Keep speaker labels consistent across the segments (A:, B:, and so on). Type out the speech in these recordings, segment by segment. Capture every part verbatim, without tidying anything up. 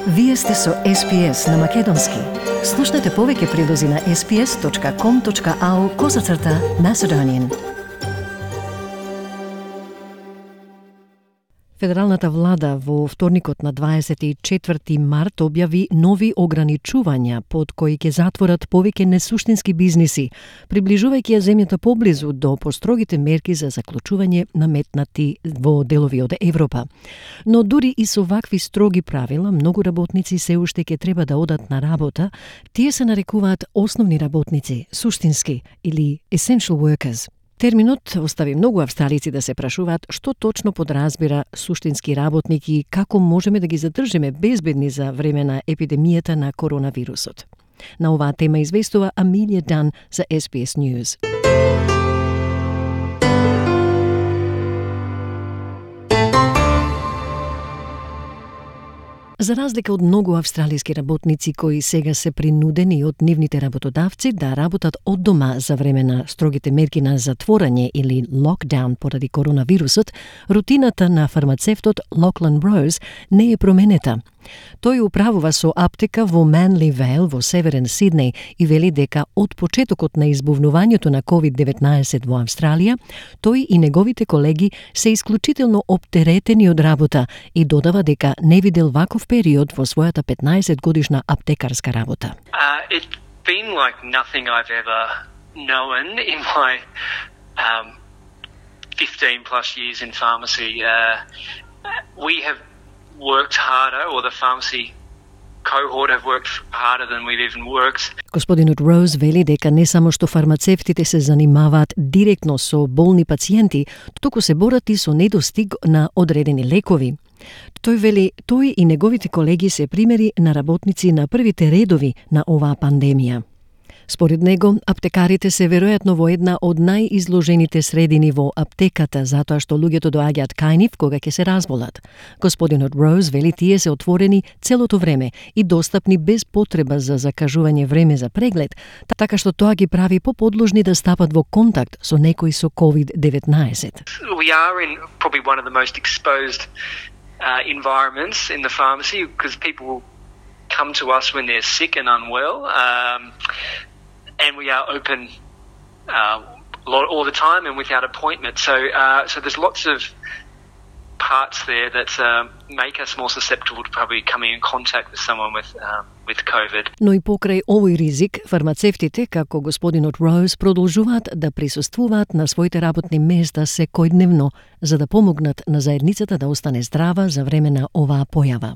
A: Вие сте со Ес Би Ес на Македонски. Слушнете повеќе прилози на ес би ес точка ком точка ау козацрта Macedonian. Федералната влада во вторникот на дваесет и четврти март објави нови ограничувања под кои ќе затворат повеќе несуштински бизниси, приближувајќи ја земјата поблизу до построгите мерки за заклучување наметнати во делови од Европа. Но дури и со вакви строги правила, многу работници се уште ќе треба да одат на работа. Тие се нарекуваат основни работници, суштински или essential workers. Терминот остави многу австралици да се прашуваат што точно подразбира суштински работник и како можеме да ги задржиме безбедни за време на епидемијата на коронавирусот. На оваа тема известува Амилија Дан за Ес Би Ес News. За разлика од многу австралиски работници кои сега се принудени од нивните работодавци да работат од дома за време на строгите мерки на затворање или локдаун поради коронавирусот, рутината на фармацевтот Локлан Роуз не е променета. Тој управува со аптека во Манли Вейл во северен Сиднеј и вели дека од почетокот на избувнувањето на ковид деветнаесет во Австралија, тој и неговите колеги се исклучително оптеретени од работа и додава дека не видел ваков период во својата петнаесет годишна аптекарска работа.
B: Uh, it's been like nothing I've ever known in my um, fifteen plus years in pharmacy. Uh, we have worked harder, or the pharmacy cohort have worked harder than we've even worked.
A: Господинот Роуз вели дека не само што фармацевтите се занимаваат директно со болни пациенти, туку се борат и со недостиг на одредени лекови. Тој вели, тој и неговите колеги се примери на работници на првите редови на оваа пандемија. Според него, аптекарите се веројатно во една од најизложените средини во аптеката, затоа што луѓето доаѓаат кај нив кога ќе се разболат. Господинот Роуз вели тие се отворени целото време и достапни без потреба за закажување време за преглед, така што тоа ги прави поподложни да стапат во контакт со некој со ковид деветнаесет.
B: We are in probably one of the most exposed uh, environments in the pharmacy because people come to us when they're sick and unwell. Um, And we are open uh, all the time and without appointment. So, uh, so there's lots of parts there that uh, make us more susceptible to probably coming in contact with someone with um, with COVID.
A: Но и покрај овој ризик, фармацевтите, како господинот Роуз, продолжуваат да присуствуваат на своите работни места секојдневно, за да помогнат на заедницата да остане здрава за време на оваа појава.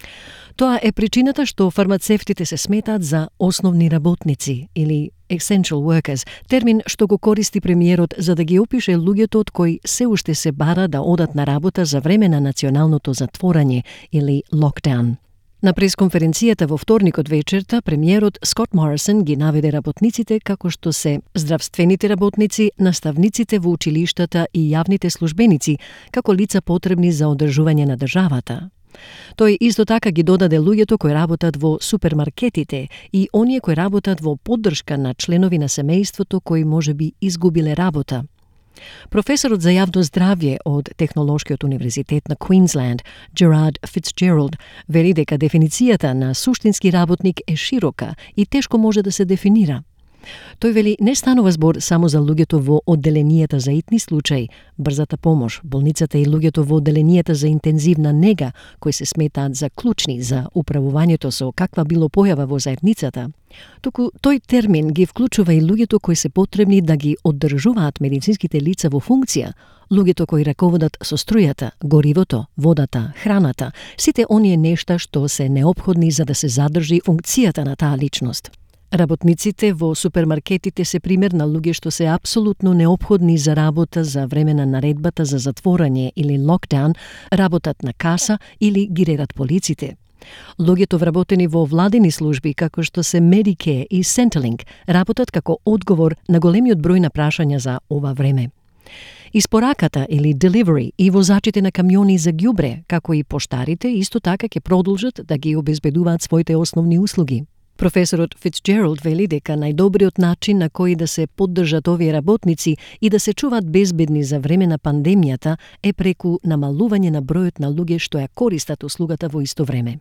A: Тоа е причината што фармацевтите се сметаат за основни работници или essential workers, термин што го користи премиерот за да ги опише луѓето од кои се уште се бара да одат на работа за време на националното затворање или локдаун. На пресконференцијата во вторникот вечерта, премиерот Скот Морисон ги наведе работниците како што се здравствените работници, наставниците во училиштата и јавните службеници, како лица потребни за одржување на државата. Тој исто така ги додаде луѓето кои работат во супермаркетите и оние кои работат во поддршка на членови на семејството кои можеби изгубиле работа. Професорот за јавно здравје од Технолошкиот универзитет на Квинсленд, Gerard Fitzgerald, вели дека дефиницијата на суштински работник е широка и тешко може да се дефинира. Тој вели не станува збор само за луѓето во одделенијата за итни случаи, брзата помош, болницата и луѓето во одделенијата за интензивна нега, кои се сметаат за клучни за управувањето со каква било појава во заедницата. Туку тој термин ги вклучува и луѓето кои се потребни да ги оддржуваат медицинските лица во функција, луѓето кои раководат со струјата, горивото, водата, храната, сите оние нешта што се неопходни за да се задржи функцијата на таа личност. Работниците во супермаркетите се пример на луѓе што се апсолутно неопходни за работа за време на наредбата за затворање или локдаун, работат на каса или ги редат полиците. Луѓето вработени во владени служби како што се Medicare и Centrelink работат како одговор на големиот број на прашања за ова време. Испораката или delivery и возачите на камиони за ѓубре, како и поштарите, исто така ќе продолжат да ги обезбедуваат своите основни услуги. Професорот Fitzgerald вели дека најдобриот начин на кој да се поддржат овие работници и да се чуваат безбедни за време на пандемијата е преку намалување на бројот на луѓе што ја користат услугата во исто време.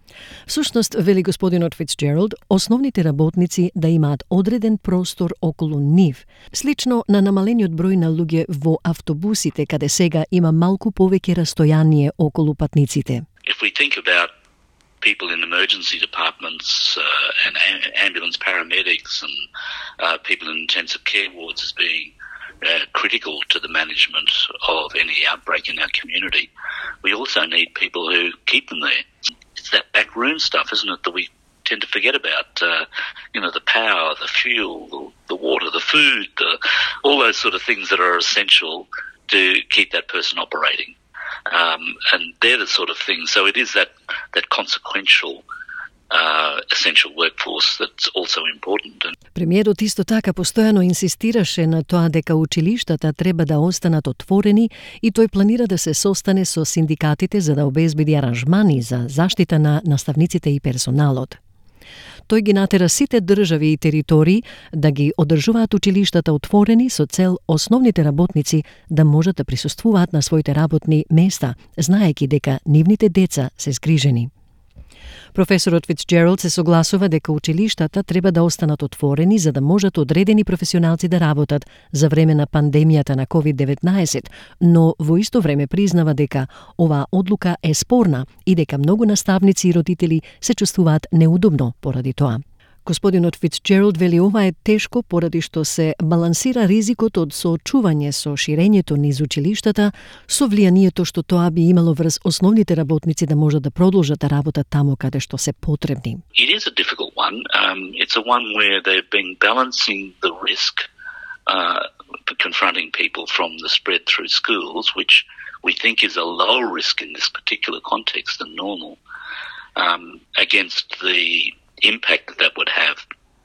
A: Всушност, вели господинот Фицджералд, основните работници да имаат одреден простор околу нив, слично на намалениот број на луѓе во автобусите, каде сега има малку повеќе растојание околу патниците.
C: If we think about people in emergency departments uh, and a- ambulance paramedics and uh, people in intensive care wards as being uh, critical to the management of any outbreak in our community, we also need people who keep them there. It's that backroom stuff, isn't it, that we tend to forget about, uh, you know, the power, the fuel, the, the water, the food, the, all those sort of things that are essential to keep that person operating. Um, and they're the sort of things, so it is that, that consequential uh, essential workforce that's also important.
A: Премиерот исто така постојано инсистираше на тоа дека училиштата треба да останат отворени и тој планира да се состане со синдикатите за да обезбеди аранжмани за заштита на наставниците и персоналот. Тој ги натера сите држави и територии да ги одржуваат училиштата отворени со цел основните работници да можат да присуствуваат на своите работни места, знаејќи дека нивните деца се згрижени. Професорот Фицджералд се согласува дека училиштата треба да останат отворени за да можат одредени професионалци да работат за време на пандемијата на ковид деветнаесет, но во исто време признава дека оваа одлука е спорна и дека многу наставници и родители се чувствуваат неудобно поради тоа. Господинот Фицджералд вели ова е тешко поради што се балансира ризикот од соочување со ширењето низ училиштата со влијанието што тоа би имало врз основните работници да можат да продолжат да работат таму каде што се потребни.
C: It is a difficult one. Um, it's a one where they've been balancing the risk uh, for confronting people from the spread through schools, which we think is a lower risk in this particular context than normal, um, against the impact that that would have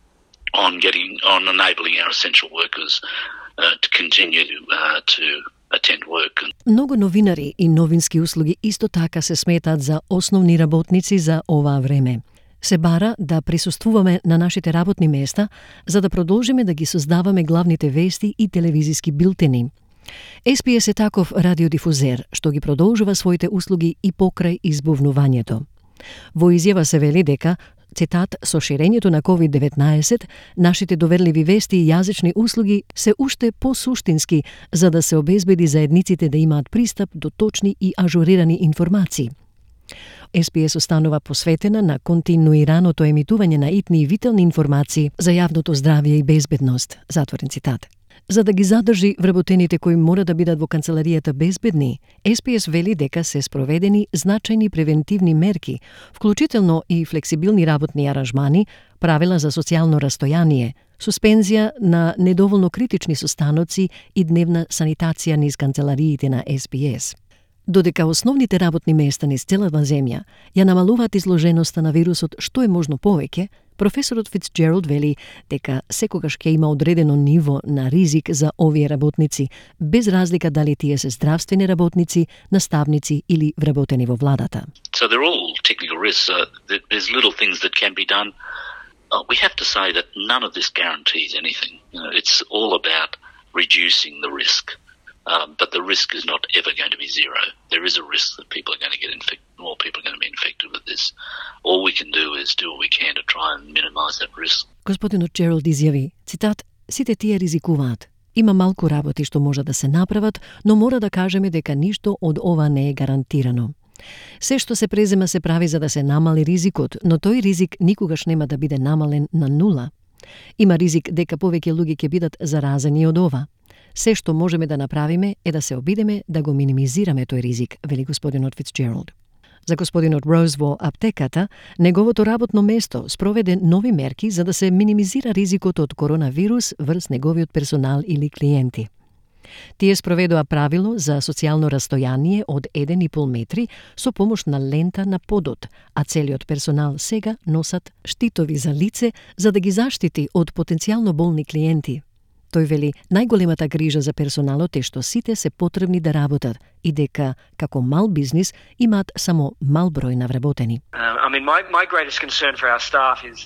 C: on getting on enabling our essential workers uh, to continue uh, to attend work.
A: Многу новинари и новински услуги исто така се сметаат за основни работници за оваа време. Се бара да присуствуваме на нашите работни места за да продолжиме да ги создаваме главните вести и телевизиски билтени. Ес Би Ес е таков радиодифузер што ги продолжува своите услуги и покрај избувнувањето. Во изјава се вели дека цитат, со ширењето на ковид деветнаесет, нашите доверливи вести и јазични услуги се уште посуштински за да се обезбеди заедниците да имаат пристап до точни и ажурирани информации. Ес Би Ес останува посветена на континуираното емитување на итни и витални информации за јавното здравје и безбедност, затворен цитат. За да ги задржи вработените кои мора да бидат во канцеларијата безбедни, Ес Би Ес вели дека се спроведени значајни превентивни мерки, вклучително и флексибилни работни аранжмани, правила за социјално растојание, суспензија на недоволно критични состаноци и дневна санитација низ канцелариите на Ес Би Ес. Додека основните работни места низ целата земја ја намалуваат изложеноста на вирусот што е можно повеќе, професорот Фицджералд вели дека секогаш ќе има одредено ниво на ризик за овие работници, без разлика дали тие се здравствени работници, наставници или вработени во владата.
C: So they're all technical risks. Uh, there's little things that can be done. Uh, we have to say that none of this guarantees anything. You know, it's all about reducing the risk. Um, but the risk is not ever going to be zero. There is a risk that people are going to get infected, more people are going to be infected with this. All we can do is do what we can to try and minimize that risk.
A: Господинот Джералд изјави, цитат, сите тие ризикуваат. Има малку работи што може да се направат, но мора да кажеме дека ништо од ова не е гарантирано. Се што се презема се прави за да се намали ризикот, но тој ризик никогаш нема да биде намален на нула. Има ризик дека повеќе луѓе ќе бидат заразени од ова. Се што можеме да направиме е да се обидеме да го минимизираме тој ризик, вели господинот Фицджералд. За господинот Роуз во аптеката, неговото работно место спроведе нови мерки за да се минимизира ризикот од коронавирус врз неговиот персонал или клиенти. Тие спроведоа правило за социјално растојание од еден и пол метри со помош на лента на подот, а целиот персонал сега носат штитови за лице за да ги заштити од потенцијално болни клиенти. Тој вели, најголемата грижа за персоналот е што сите се потребни да работат и дека, како мал бизнис, имаат само мал број на вработени.
B: Um, I mean, my, my greatest concern for our staff is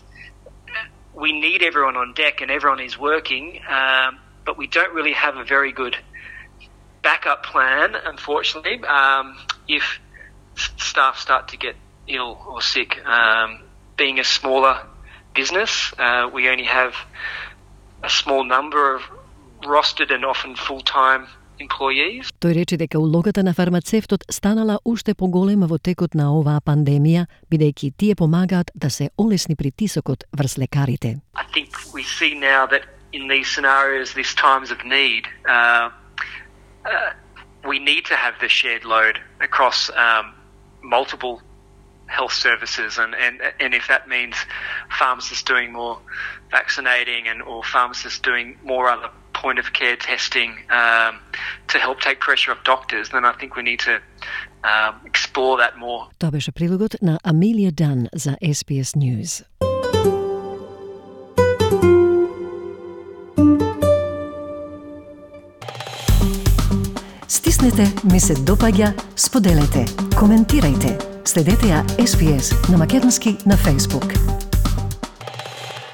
B: we need everyone on deck and everyone is working, um, but we don't really have a very good backup plan, unfortunately, um, if staff start to get ill or sick. Um, being a smaller business, uh, we only have a small number of rostered and often full-time employees.
A: Тој рече дека улогата на фармацевтот станала уште поголема во текот на оваа пандемија, бидејќи тие помагаат да се олесни притисокот врз лекарите.
B: I think we see now that in these scenarios, these times of need, uh, uh, we need to have the shared load across um, multiple health services, and, and and if that means pharmacists doing more vaccinating and or pharmacists doing more other point of care testing um, to help take pressure off doctors, then I think we need to um, explore that more.
A: Тоа беше прилогот на Амелија Дан за Ес Би Ес News. Стиснете, ми се допаѓа, споделете, коментирајте. Следете ја Ес Би Ес на македонски на Facebook.